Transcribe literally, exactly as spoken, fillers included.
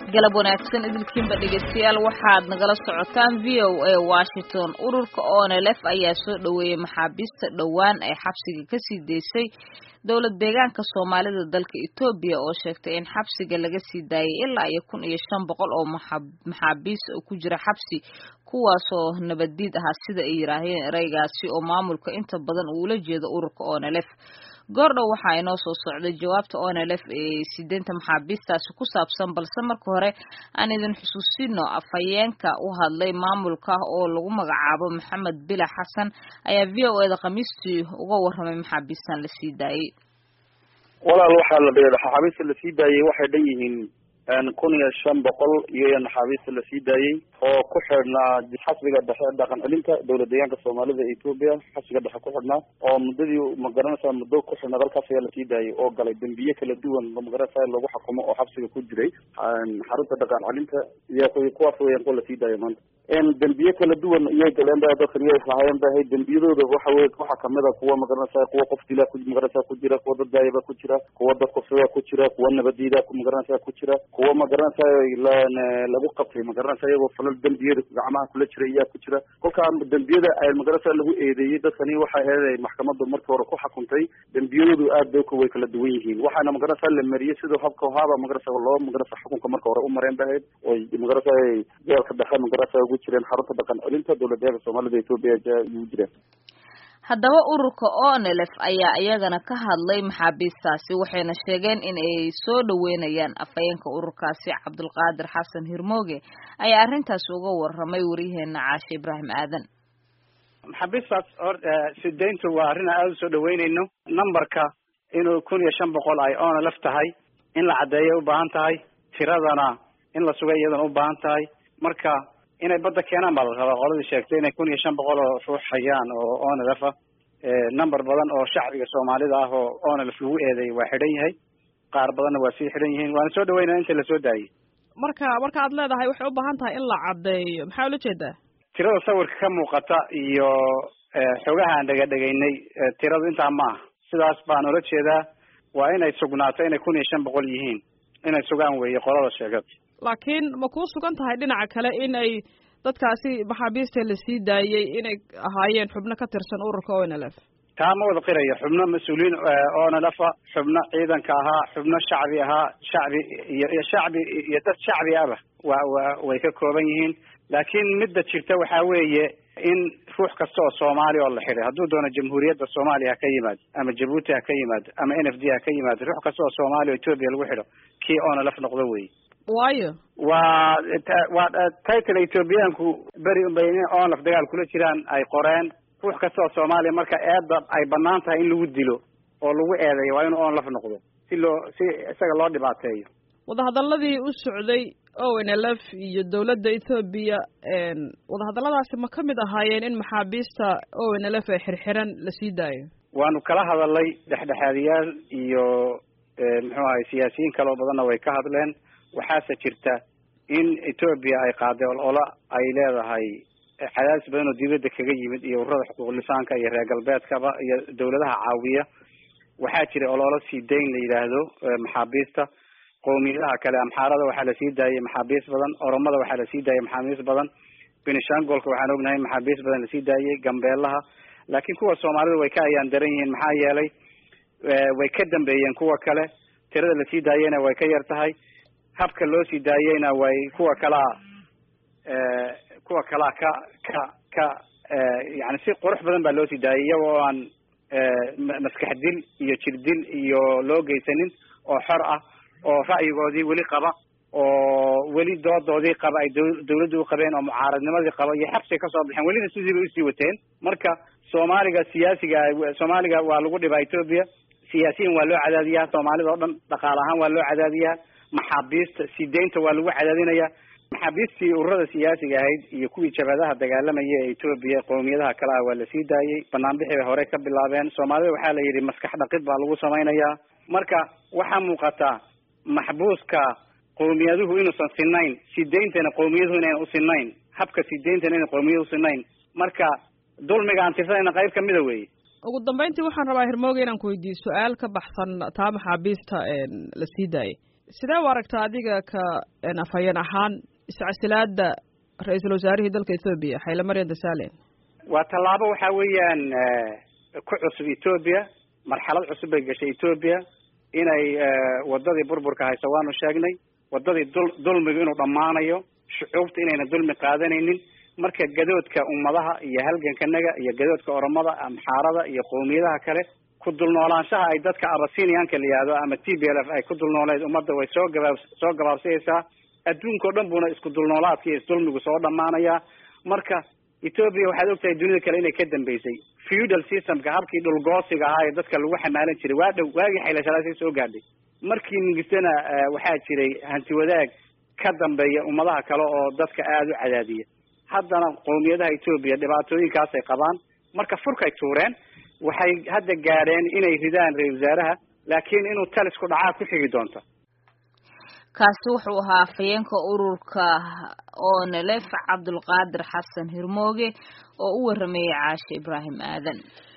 galab wanaagsan idilkiinba dhegeystayaal waxaad nagala socotaan V O A Washington. Ururka O N L F ayaa soo dhaweeyay maxaabiista dhawaan ay xabsiga ka sii deysay dowlad deegaanka Soomaalida dalka Itoobiya oo sheegtay in xabsiga laga sii daayay ilaa iyo kun iyo shan boqol oo maxaabiis ku jira xabsi kuwaas oo nabadiid ah sida ay yiraahdeen eraygaasi oo maamulka inta badan uu la jeedo ururka O N L F. goordhow waxaa inoo soo socday jawaabta O N L F ee sideenta maxaabiistaasi ku saabsan balse marka hore aan idin xusuusino afhayeenka u hadlay maamulka oo lagu magacaabo Maxamed Bila Xasan ayaa V O A da Khamiistii uga warramay maxaabiistan la sii daayay. walaal waxaa la dhigay maxaabiista la sii daayay waxay dhan yihiin kun iyo shan boqol iyo maxaabiista la sii daayay oo ku xidhnaa xabsiga dhexe dhaqan celinta dowlad deegaanka Soomaalida ee Itoobiya xabsiga dhexe ku xidhnaa oo muddadii ma garanaysaa muddo ku xidhnaa dalkaas ayaa la sii daayay oo galay dambiye kala duwan ma garanaysaa lagu xukumo oo xabsiga ku jiray xarunta dhaqan celinta iyo kuwaas weeyaan kuwa la sii daayay maanta in dambiye kala duwan iyo galeen baa dadka iyo islaayeen baa hay dambiyadooda waxa weey waxa kamida kuwa ma garanaysaa kuwa qof dila ku ma garanaysaa ku jira kuwa dad daayaba ku jira kuwa dad qofsada ku jira kuwa nabadiida ku ma garanaysaa ku jira kuwa ma garanaysaa lagu qabtay ma garanaysaa iyagoo falal dambiyada gacmaha kula jiray ayaa ku jira kolka dambiyada ay ma garanaysaa lagu eedeeyay dadkani waxa ay maxkamaddu markii hore ku xukuntay dambiyadoodu aad bay ku way kala duwan yihiin waxaana ma garanaysaa la mariyay sidoo habka haba ma garanaysaa loo ma garanaysaa xukunka markii hore u mareen bahayd oo ma garanaysaa jeelka dhexe ma garanaysaa ugu jireen xarunta dhaqan celinta dowladda Soomaalida Itoobiya ugu jireen. haddaba ururka O N L F ayaa iyagana ka hadlay maxaabiistaasi waxayna sheegeen in ay soo dhaweynayaan afhayeenka ururkaasi Cabdulqaadir Xasan Hirmooge ayaa arrintaas uga warramay wariyaheena Caashe Ibraahim Aadan. maxaabiistaas sideenta waa arrin aad u soo dhaweynayno numberka inuu kun iyo shan boqol ay O N L F tahay in la cadeeyo u baahan tahay tiradana in la sugay iyadana u baahan tahay marka inay badda keenaan baa la rabaa qoladii sheegtay inay kun iyo shan boqol oo ruux hayaan oo O N L F ah number badan oo shacbiga Soomaalida ah oo O N L F lagu eeday waa xidhan yahay qaar badanna waa sii xidhan yihiin waana soo dhaweynaa inta la soo daayay marka marka aad leedahay waxay u baahan tahay in la cadeeyo maxaa ula jeedaa tirada sawirka ka muuqata iyo xogaha aan dhaga dhagaynay tiradu intaa ma ah sidaas baan ula jeedaa waa inay sugnaato inay kun iyo shan boqol yihiin inay sugaan weeye qolada sheegad laakiin ma ku sugan tahay dhinaca kale in ay dadkaasi maxaabiista la sii daayay inay ahaayeen xubno ka tirsan ururka O N L F taa ma wada qirayo xubno mas-uuliyiin O N L F xubno ciidanka ahaa xubno shacbi ahaa shacbi iyo shacbi iyo dad shacbi ah waa waa way ka kooban yihiin laakiin midda jirta waxaa weeye in ruux kasta oo Soomaali oo la xiray hadduu doono jamhuuriyadda Soomaaliya ha ka yimaado ama Djibouti ha ka yimaado ama N F D ha ka yimaado ruux kasta oo Soomaali oo Itoobiya lagu xidho kii O N L F noqdo weeye waayo waa waa title Etoobiyaanku beri unbay O N L F dagaal kula jiraan ay qoreen ruux kasta oo Soomaaliya marka eedda ay bannaan tahay in lagu dilo oo lagu eedeeyo waa inuu O N L F noqdo si loo si isaga loo dhibaateeyo wadahadaladii u socday O N L F iyo dowladda Itoobiya wadahadaladaasi ma ka mid ahaayeen in maxaabiista O N L F ee xirxiran la sii daayo waanu kala hadalay dhexdhexaadiyaal iyo muxuu ahay siyaasiyiin kale oo badanna way ka hadleen waxaase jirta in Itoobiya ay qaaday olola ay leedahay cadaadis badan oo dibadda kaga yimid iyo ururada xuquuqul insaanka iyo reer galbeedkaba iyo dowladaha caawiya waxaa jira ololo sii dayn la yidhaahdo maxaabiista qowmiyadaha kale amxaarada waxaa la sii daayay maxaabiis badan oromada waxaa la sii daayay maxaabiis badan Benishangolka waxaan ognahay maxaabiis badan la sii daayay Gambeelaha laakiin kuwa Soomaalida way ka ayaan daran yihiin maxaa yeelay way ka dambeeyeen kuwa kale tirada la sii daayayna way ka yar tahay habka loo sii daayayna way kuwa kala ee kuwa kala ka ka ka yani si qurux badan baa loo sii daayay iyagoo aan maskax dil iyo jir dil iyo loo geysanin oo xor ah oo ra'yigoodii weli qaba oo weli doodoodii qaba ay dawladdu u qabeen oo mucaaradnimadii qaba iyo xabsi ka soo baxeen welina sidii bay usii wateen marka Soomaaliga siyaasiga Soomaaliga waa lagu dhibaa Itoobiya siyaasiyiin waa loo cadaadiyaa Soomaalida oo dhan dhaqaale ahaan waa loo cadaadiyaa maxaabiista sideenta waa lagu cadaadinayaa maxaabiistii ururada siyaasiga ahayd iyo kuwii jabhadaha dagaalamaya ee Itoobiya qowmiyadaha kale ah waa la sii daayay banaanbixi hore ka bilaabeen Soomaalida waxaa la yidhi maskax dhaqid baa lagu samaynayaa marka waxaa muuqata maxbuuska qowmiyaduhu inuusan sinayn sideentana qowmiyaduhu inaynan u sinayn habka sideentana inay qowmiyadu u sinayn marka dulmiga aan tirsanayna qayb ka mida weeye ugu dambeyntii waxaan rabaa Hirmooge inaan ku weydiiyo su-aal ka baxsan taa maxaabiista la sii daayay sidee u aragtaa adiga ka afhayeen ahaan iscasilaada ra-iisul wasaarihii dalka Ethiopia Haile Mariam Desalegn? waa tallaabo waxa weeyaan ku cusub Ethiopia, marxalad cusub ay gashay Ethiopia inay wadadii burburka hayso waanu sheegnay, wadadii dulmiga inuu dhamaanayo, shucuubta inayna dulmi qaadanaynin. marka gadoodka ummadaha iyo halgankanaga iyo gadoodka oromada amxaarada iyo qowmiyadaha kale ku dulnoolaanshaha ay dadka Abyssinianka la yiraahdo ama T B L F ay ku dulnooleed ummadda way soo gabaab soo gabaabsaysaa. adduunka oo dhan buuna isku dulnoolaadka iyo dulmigu soo dhamaanaya. marka Ethiopia waxaad ogtahay dunida kale inay ka dambeysay feudal systemka, habkii dhulgoosiga ahaa ee dadka lagu xamaalan jiray waa dhow waagii Haile Selassie soo gaadhay. markii Mengistu waxaa jiray hanti wadaag ka dambeeya ummadaha kale oo dadka aad u cadaadiya. haddana qowmiyadaha Ethiopia dhibaatooyinkaas ay qabaan, marka furkay tuureen waxay hadda gaadheen inay ridaan ra-iisul wasaaraha, laakiin inuu talis ku dhacaa ku xigi doonto. kaasi wuxuu ahaa afhayeenka ururka O N L F Cabdulqaadir Xasan Hirmooge oo u waramayay Caashe Ibraahim Aadan.